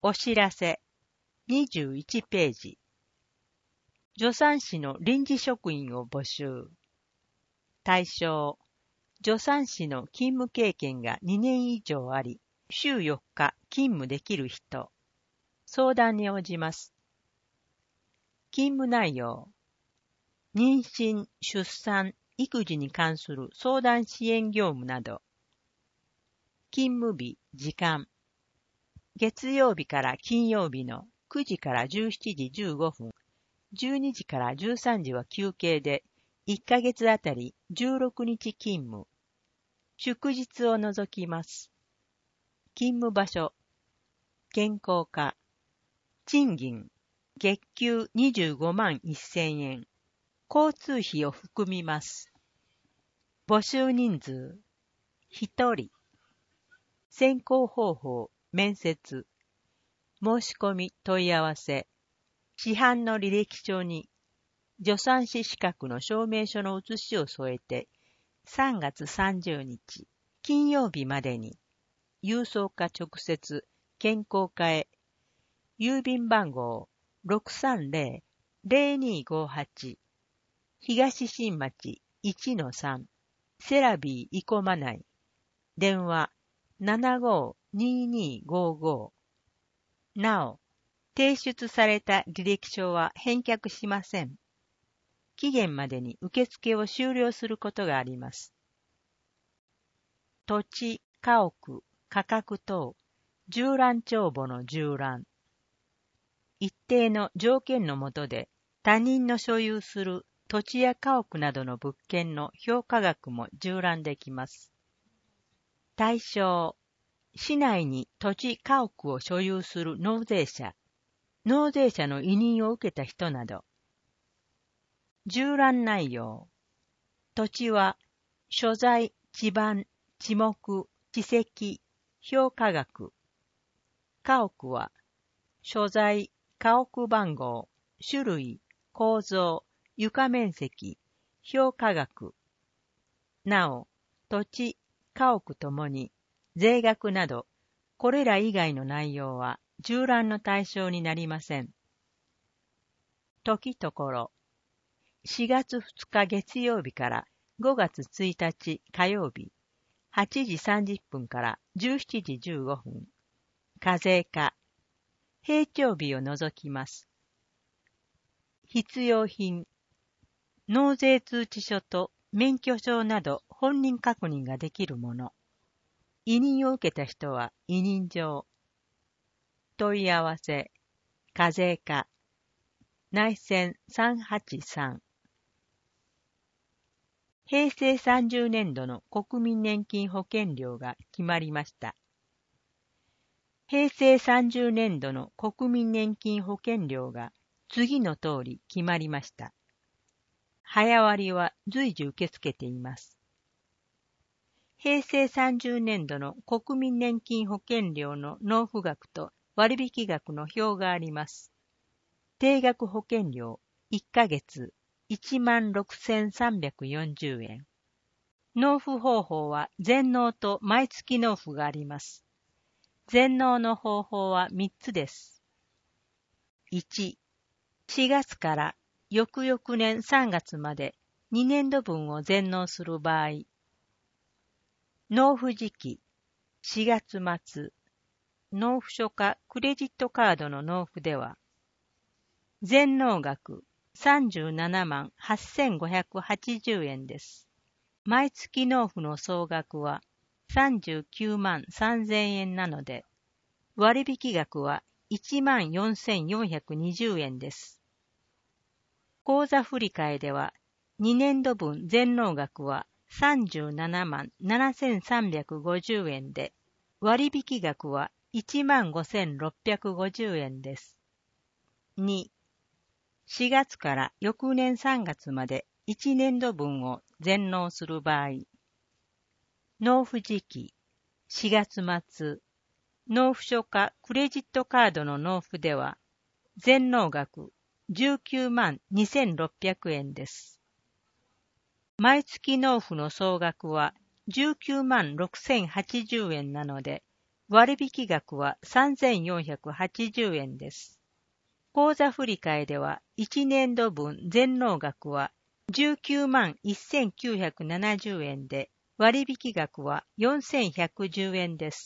お知らせ21ページ。助産師の臨時職員を募集。対象、助産師の勤務経験が2年以上あり、週4日勤務できる人。相談に応じます。勤務内容。妊娠、出産、育児に関する相談支援業務など。勤務日、時間。月曜日から金曜日の9時から17時15分、12時から13時は休憩で、1ヶ月あたり16日勤務。祝日を除きます。勤務場所。健康課。賃金。月給25万1000円。交通費を含みます。募集人数。1人。選考方法。面接。申し込み問い合わせ。市販の履歴書に助産師資格の証明書の写しを添えて3月30日金曜日までに郵送か直接健康課へ郵便番号 630-0258 東新町 1-3 セラビー生駒内電話 752255 なお提出された履歴書は返却しません。期限までに受付を終了することがあります。土地、家屋、価格等、縦覧帳簿の縦覧。一定の条件の下で他人の所有する土地や家屋などの物件の評価額も縦覧できます。対象、市内に土地家屋を所有する納税者、納税者の委任を受けた人など。縦覧内容。土地は、所在、地番、地目、地籍、評価額。家屋は、所在、家屋番号、種類、構造、床面積、評価額。なお、土地、家屋ともに、税額など、これら以外の内容は、縦覧の対象になりません。時ところ。4月2日月曜日から5月1日火曜日、8時30分から17時15分。課税課。平常日を除きます。必要品。納税通知書と免許証など本人確認ができるもの。委任を受けた人は委任状。問い合わせ。課税課。内線383。平成30年度の国民年金保険料が決まりました。平成30年度の国民年金保険料が次の通り決まりました。早割は随時受け付けています。平成30年度の国民年金保険料の納付額と割引額の表があります。定額保険料1ヶ月16,340円。納付方法は全納と毎月納付があります。全納の方法は3つです。1、4月から翌々年3月まで2年度分を全納する場合、納付時期4月末、納付書かクレジットカードの納付では、全納額37万8580円です。毎月納付の総額は39万3000円なので、割引額は1万4420円です。口座振替では、2年度分全納額は37万7350円で、割引額は1万5650円です。2、4月から翌年3月まで1年度分を全納する場合、納付時期4月末、納付書かクレジットカードの納付では、全納額19万2600円です。毎月納付の総額は19万6080円なので、 割引額は3480円です。口座振替では1年度分全納額は19万1970円で、割引額は4110円です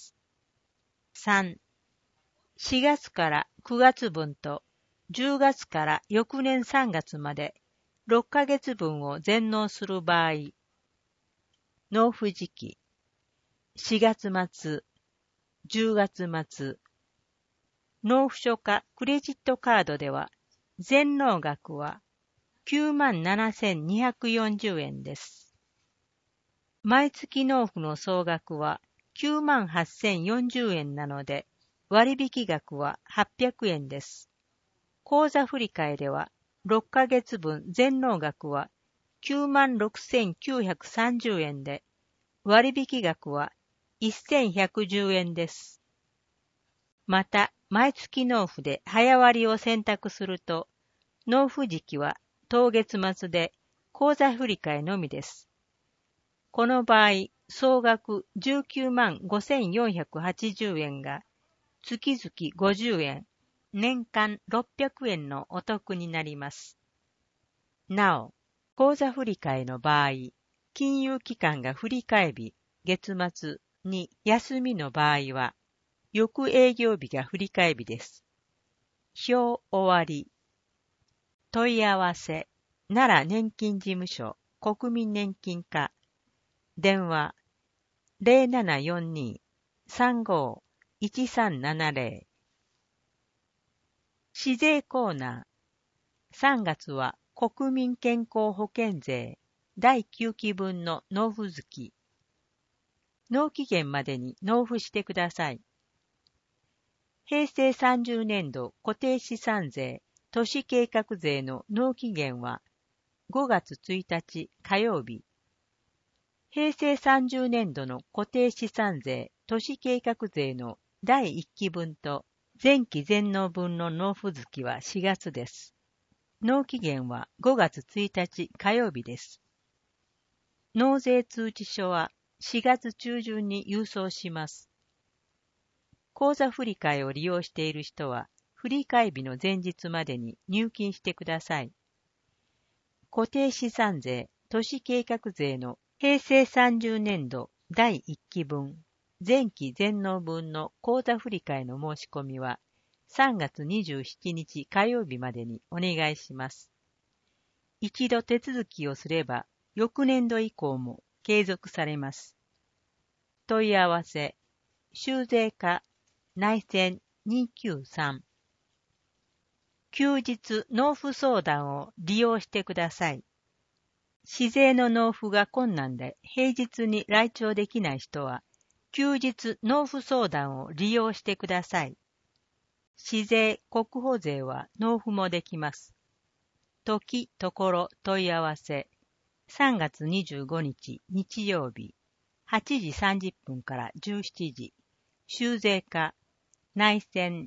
。3、4月から9月分と10月から翌年3月まで6ヶ月分を全納する場合、納付時期、4月末、10月末、納付書かクレジットカードでは全納額は97,240円です。毎月納付の総額は98,040円なので、割引額は800円です。口座振替では6ヶ月分全納額は96,930円で、割引額は1,110円です。また、毎月納付で早割を選択すると、納付時期は当月末で口座振替のみです。この場合、総額19万5,480円が月々50円、年間600円のお得になります。なお、口座振替の場合、金融機関が振替日、月末に休みの場合は、翌営業日が振替日です。表終わり。問い合わせ、奈良年金事務所、国民年金課、電話、0742-35-1370。市税コーナー。3月は国民健康保険税第9期分の納付月。納期限までに納付してください。平成30年度固定資産税都市計画税の納期限は5月1日火曜日。平成30年度の固定資産税都市計画税の第1期分と前期全納分の納付月は4月です。納期限は5月1日火曜日です。納税通知書は4月中旬に郵送します。口座振替を利用している人は、振替日の前日までに入金してください。固定資産税都市計画税の平成30年度第1期分、前期全納分の口座振替の申し込みは3月27日火曜日までにお願いします。一度手続きをすれば、翌年度以降も継続されます。問い合わせ、州税課、内線293。休日納付相談を利用してください。市税の納付が困難で平日に来庁できない人は、休日納付相談を利用してください。市税・国保税は納付もできます。時・ところ問い合わせ、3月25日日曜日、8時30分から17時、州税課、内線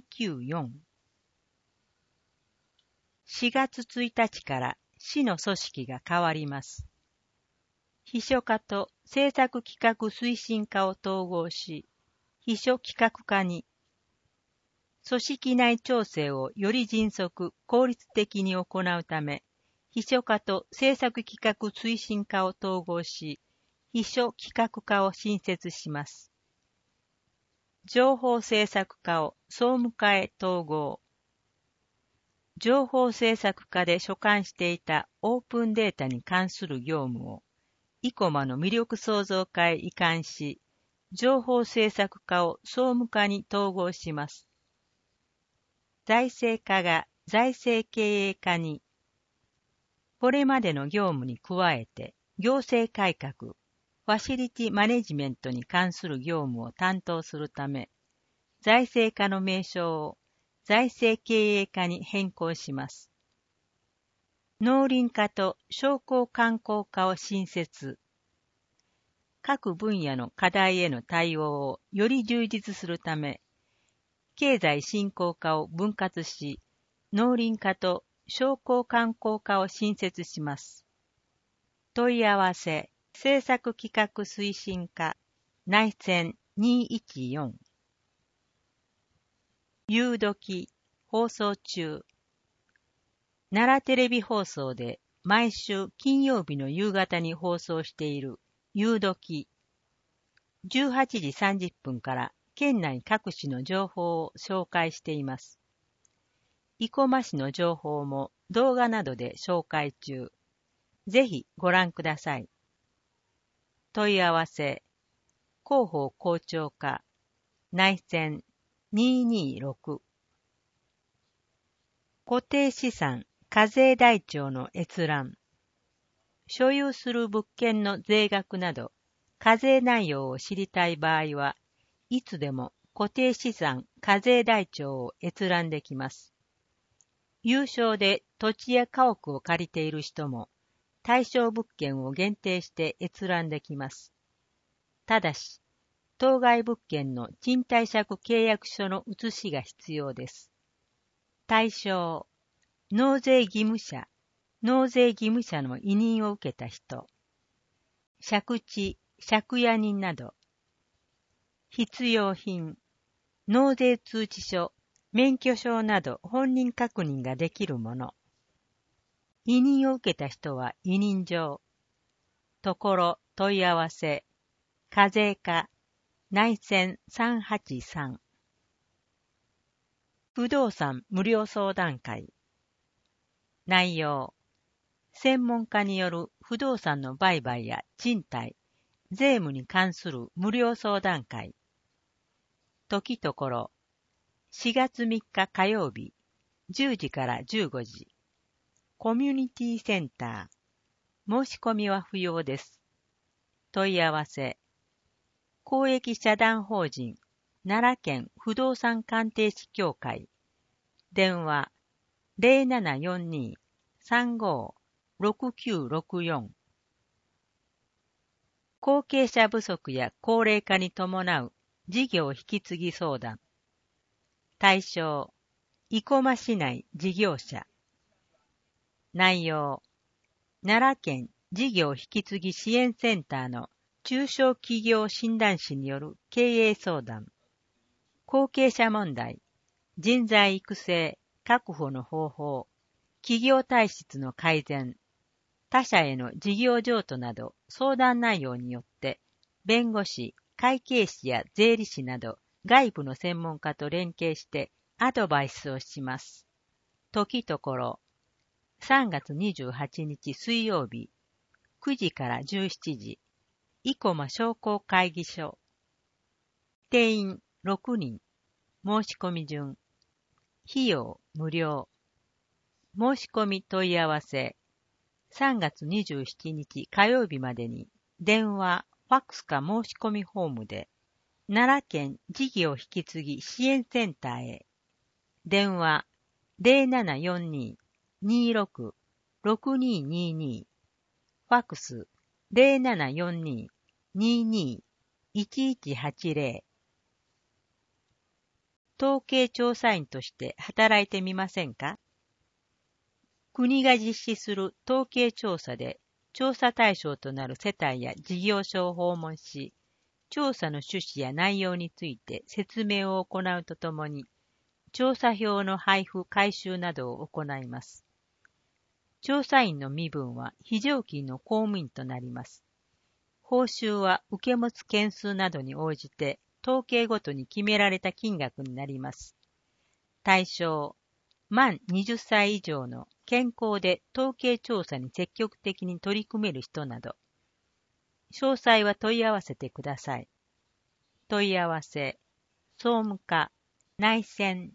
294。4月1日から市の組織が変わります。秘書課と政策企画推進課を統合し、秘書企画課に、組織内調整をより迅速、効率的に行うため、秘書課と政策企画推進課を統合し、秘書企画課を新設します。情報政策課を総務課へ統合。情報政策課で所管していたオープンデータに関する業務を、イコマの魅力創造課へ移管し、情報政策課を総務課に統合します。財政課が財政経営課に、これまでの業務に加えて、行政改革、ファシリティマネジメントに関する業務を担当するため、財政課の名称を財政経営課に変更します。農林課と商工観光課を新設。各分野の課題への対応をより充実するため、経済振興課を分割し、農林課と商工観光課を新設します。問い合わせ、政策企画推進課、内線 214。夕時放送中。奈良テレビ放送で毎週金曜日の夕方に放送している夕時。18時30分から県内各地の情報を紹介しています。生駒市の情報も動画などで紹介中。ぜひご覧ください。問い合わせ、広報校長課、内線226。固定資産課税台帳の閲覧。所有する物件の税額など、課税内容を知りたい場合は、いつでも固定資産課税台帳を閲覧できます。有償で土地や家屋を借りている人も、対象物件を限定して閲覧できます。ただし、当該物件の賃貸借契約書の写しが必要です。対象、納税義務者、納税義務者の委任を受けた人、借地、借家人など、必要品、納税通知書、免許証など本人確認ができるもの。委任を受けた人は委任状。ところ問い合わせ、課税課、内線383。不動産無料相談会。内容。専門家による不動産の売買や賃貸、税務に関する無料相談会。時ところ。4月3日火曜日、10時から15時。コミュニティセンター。申し込みは不要です。問い合わせ。公益社団法人奈良県不動産鑑定士協会。電話 0742-35-6964。後継者不足や高齢化に伴う事業引き継ぎ相談。対象、生駒市内事業者。内容、奈良県事業引き継ぎ支援センターの中小企業診断士による経営相談。後継者問題、人材育成、確保の方法、企業体質の改善、他社への事業譲渡など相談内容によって、弁護士、会計士や税理士など外部の専門家と連携してアドバイスをします。時ところ、3月28日水曜日、9時から17時、生駒商工会議所。定員6人、申し込み順。費用無料。申し込み問い合わせ。3月27日火曜日までに電話、ファックスか申し込みフォームで奈良県事業引き継ぎ支援センターへ。電話 0742-26-6222。ファックス 0742-22-1180。統計調査員として働いてみませんか？国が実施する統計調査で調査対象となる世帯や事業所を訪問し、調査の趣旨や内容について説明を行うとともに、調査票の配布・回収などを行います。調査員の身分は非常勤の公務員となります。報酬は受け持つ件数などに応じて統計ごとに決められた金額になります。対象、満20歳以上の健康で統計調査に積極的に取り組める人など。詳細は問い合わせてください。問い合わせ、総務課、内線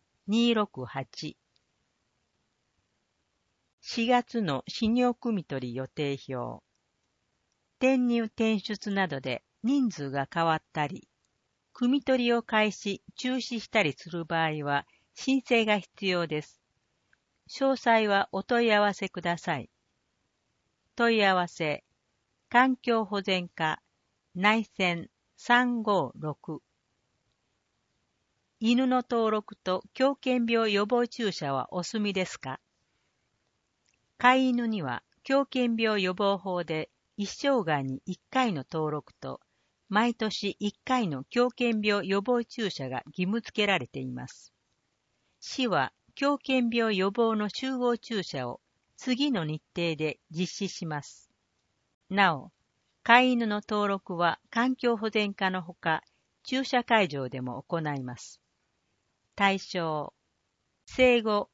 268。4月の市業組取予定表。転入転出などで人数が変わったり、組取を開始・中止したりする場合は申請が必要です。詳細はお問い合わせください。問い合わせ、環境保全課、内線356。犬の登録と狂犬病予防注射はお済みですか？飼い犬には狂犬病予防法で一生涯に1回の登録と、 毎年1回の狂犬病予防注射が義務付けられています。市は狂犬病予防の集合注射を次の日程で実施します。なお、飼い犬の登録は環境保全課のほか、注射会場でも行います。対象、生後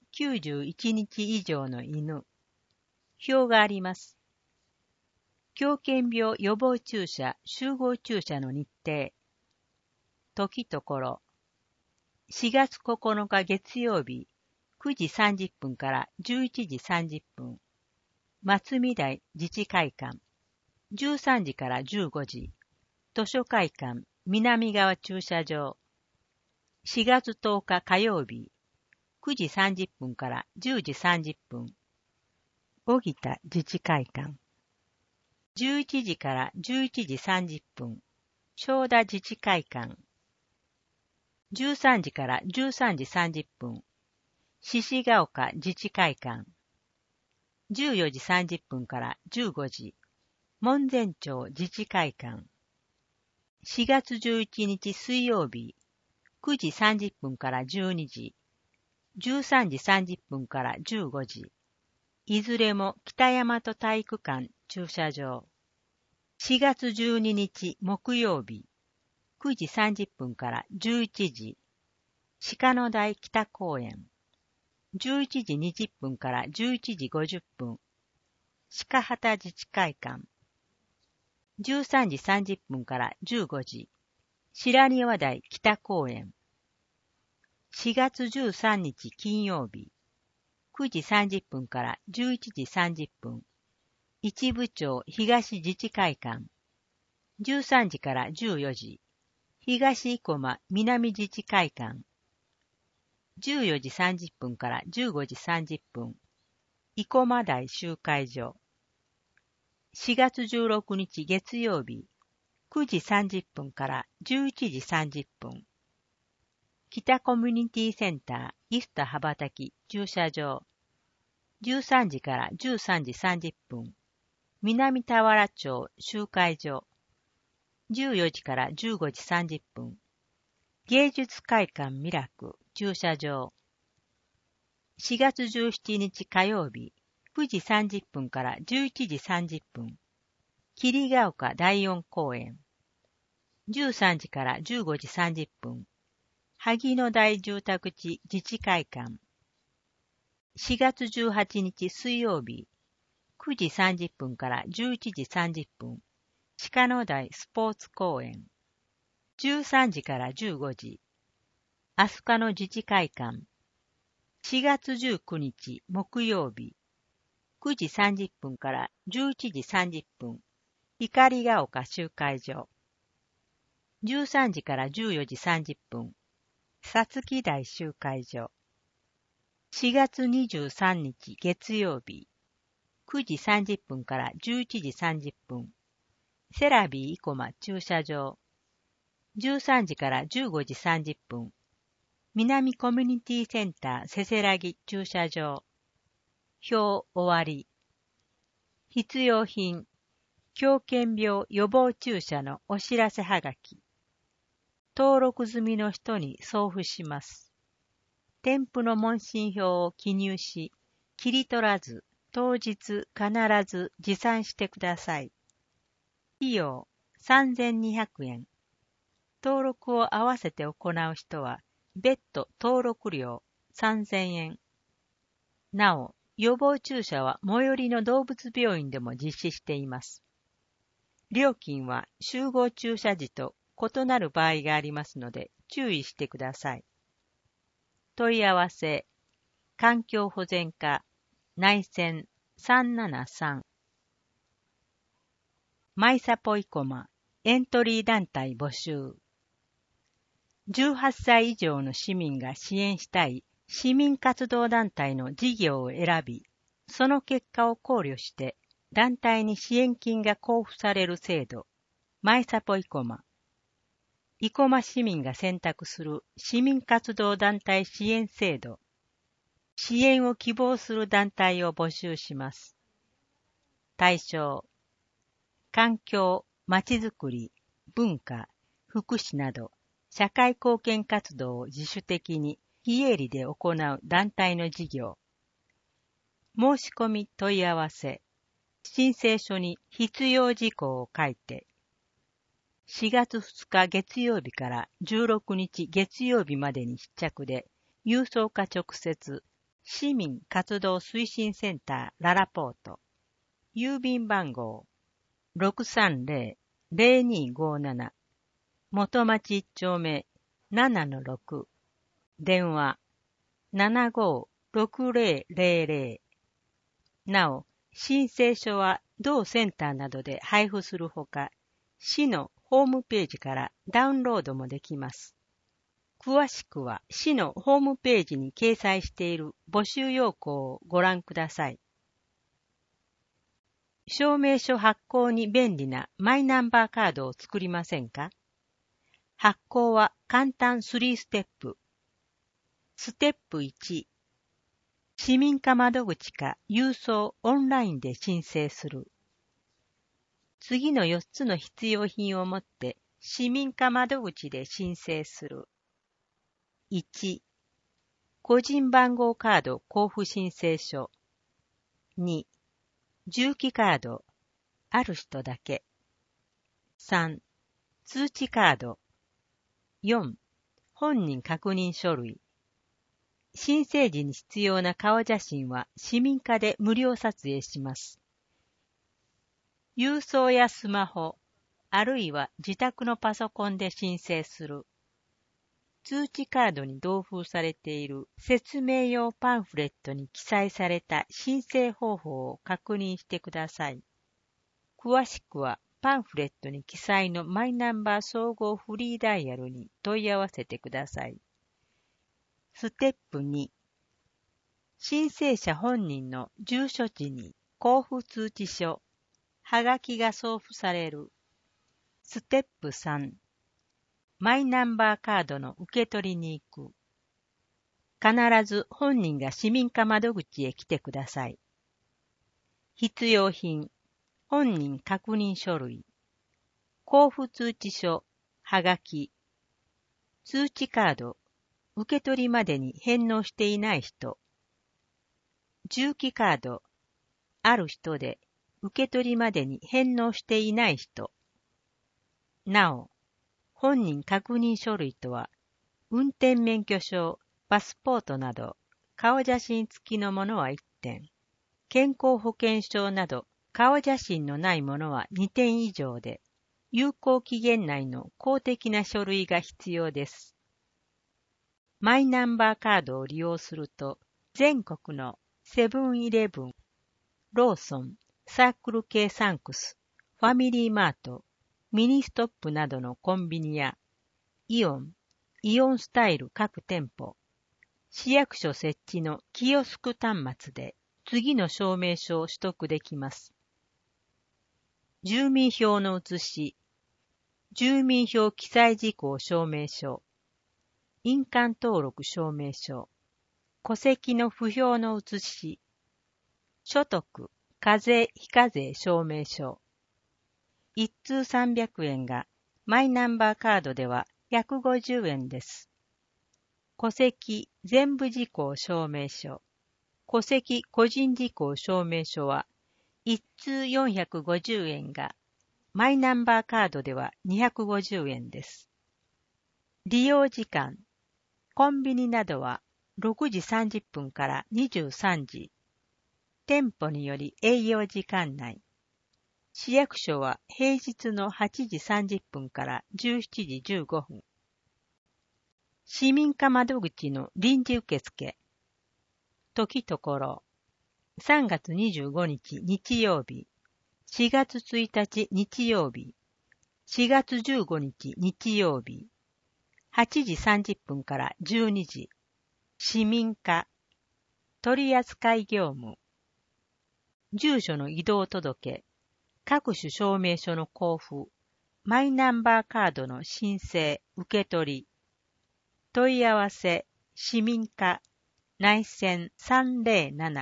91日以上の犬。表があります。狂犬病予防注射集合注射の日程。時ところ。4月9日月曜日、9時30分から11時30分。松見台自治会館。13時から15時。図書会館南側駐車場。4月10日火曜日、9時30分から10時30分。小北自治会館。11時から11時30分。正田自治会館。13時から13時30分。獅子ヶ丘自治会館。14時30分から15時。門前町自治会館。4月11日水曜日、9時30分から12時。13時30分から15時。いずれも北大和体育館駐車場。4月12日木曜日、9時30分から11時。鹿野台北公園。11時20分から11時50分。鹿畑自治会館。13時30分から15時。白庭台北公園。4月13日金曜日。9時30分から11時30分。一部町東自治会館。13時から14時。東生駒南自治会館。14時30分から15時30分。生駒台集会所。4月16日月曜日。9時30分から11時30分。北コミュニティセンターイスタ羽ばたき駐車場。13時から13時30分。南田原町集会所。14時から15時30分。芸術会館ミラク駐車場。4月17日火曜日。9時30分から11時30分。霧ヶ丘第四公園。13時から15時30分。萩野台住宅地自治会館。4月18日水曜日。9時30分から11時30分。鹿野台スポーツ公園。13時から15時。飛鳥野自治会館。4月19日木曜日。9時30分から11時30分。光が丘集会所。13時から14時30分。さつき台集会所。4月23日月曜日。9時30分から11時30分。セラビー生駒駐車場。13時から15時30分。南コミュニティセンターせせらぎ駐車場。表終わり。必要品。狂犬病予防注射のお知らせはがき。登録済みの人に送付します。添付の問診票を記入し、切り取らず、当日必ず持参してください。費用3200円。登録を合わせて行う人は、別途登録料3000円。なお、予防注射は最寄りの動物病院でも実施しています。料金は集合注射時と異なる場合がありますので注意してください。問い合わせ、環境保全課、内線373。マイサポイコマ、エントリー団体募集。18歳以上の市民が支援したい市民活動団体の事業を選び、その結果を考慮して団体に支援金が交付される制度、マイサポイコマ。生駒市民が選択する市民活動団体支援制度。支援を希望する団体を募集します。対象、環境、まちづくり、 文化、福祉など、社会貢献活動を自主的に非営利で行う団体の事業。申し込み問い合わせ。申請書に必要事項を書いて、4月2日月曜日から16日月曜日までに必着で、郵送か直接、市民活動推進センターララポート、郵便番号 630-0257、元町1丁目 7-6、電話 756000。なお、申請書は同センターなどで配布するほか、市のホームページからダウンロードもできます。詳しくは市のホームページに掲載している募集要項をご覧ください。証明書発行に便利なマイナンバーカードを作りませんか？発行は簡単3ステップ。ステップ1、市民課窓口か郵送オンラインで申請する。次の4つの必要品を持って市民課窓口で申請する。1、個人番号カード交付申請書。2、重機カード、ある人だけ。3、通知カード。4、本人確認書類。申請時に必要な顔写真は市民課で無料撮影します。郵送やスマホ、あるいは自宅のパソコンで申請する。通知カードに同封されている説明用パンフレットに記載された申請方法を確認してください。詳しくはパンフレットに記載のマイナンバー総合フリーダイヤルに問い合わせてください。ステップ2、申請者本人の住所地に交付通知書、はがきが送付される。ステップ3、マイナンバーカードの受け取りに行く。必ず本人が市民課窓口へ来てください。必要品、本人確認書類、交付通知書、はがき、通知カード、受け取りまでに返納していない人、重機カード、ある人で受け取りまでに返納していない人。なお、本人確認書類とは、運転免許証、パスポートなど、顔写真付きのものは1点、健康保険証など、顔写真のないものは2点以上で、有効期限内の公的な書類が必要です。マイナンバーカードを利用すると、全国のセブンイレブン、ローソン、サークル系サンクス、ファミリーマート、ミニストップなどのコンビニや、イオンスタイル各店舗、市役所設置のキオスク端末で次の証明書を取得できます。住民票の写し、住民票記載事項証明書、印鑑登録証明書、戸籍の不評の写し、所得、課税非課税証明書。一通300円がマイナンバーカードでは150円です。戸籍全部事項証明書、戸籍個人事項証明書は一通450円がマイナンバーカードでは250円です。利用時間、コンビニなどは6時30分から23時。店舗により営業時間内。市役所は平日の8時30分から17時15分。市民課窓口の臨時受付。時ところ。3月25日日曜日。4月1日日曜日。4月15日日曜日。8時30分から12時。市民課。取扱業務。住所の移動届。各種証明書の交付。マイナンバーカードの申請、受け取り。問い合わせ、市民課、内線307。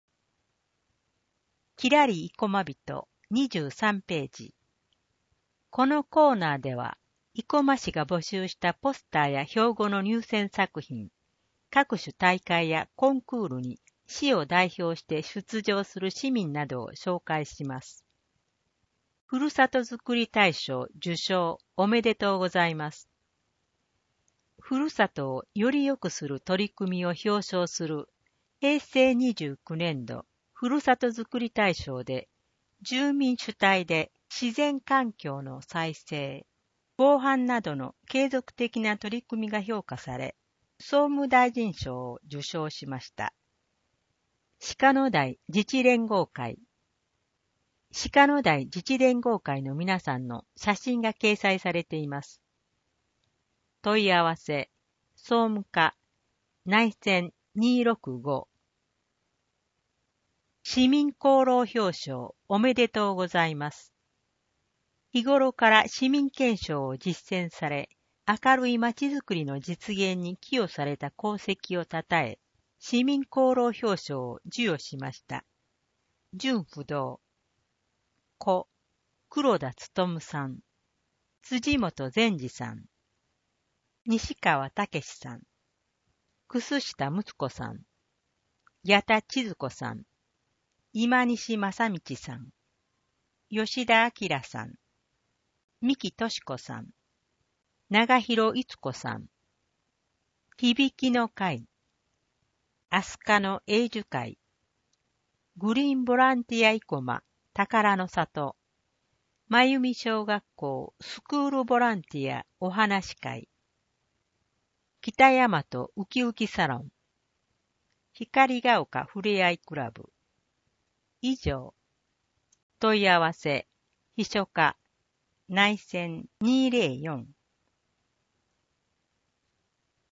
きらり生駒人23ページ。 このコーナーでは、生駒市が募集したポスターや標語の入選作品、各種大会やコンクールに市を代表して出場する市民などを紹介します。ふるさとづくり大賞受賞おめでとうございます。ふるさとをより良くする取り組みを表彰する平成29年度ふるさとづくり大賞で、住民主体で自然環境の再生、防犯などの継続的な取り組みが評価され、総務大臣賞を受賞しました。鹿野台自治連合会。鹿野台自治連合会の皆さんの写真が掲載されています。問い合わせ、総務課、内線265。市民功労表彰おめでとうございます。日頃から市民憲章を実践され、明るいまちづくりの実現に寄与された功績をたたえ、市民功労表彰を授与しました。準不動、故、黒田勉さん、辻本善治さん、西川武さん、楠下睦子さん、矢田千鶴子さん、今西正道さん、吉田明さん、三木敏子さん、長広逸子さん、響きの会、飛鳥の永寿会、グリーンボランティア生駒宝の里、真由美小学校スクールボランティアお話会、北大和ウキウキサロン、光が丘ふれあいクラブ。以上。問い合わせ、秘書課、内線204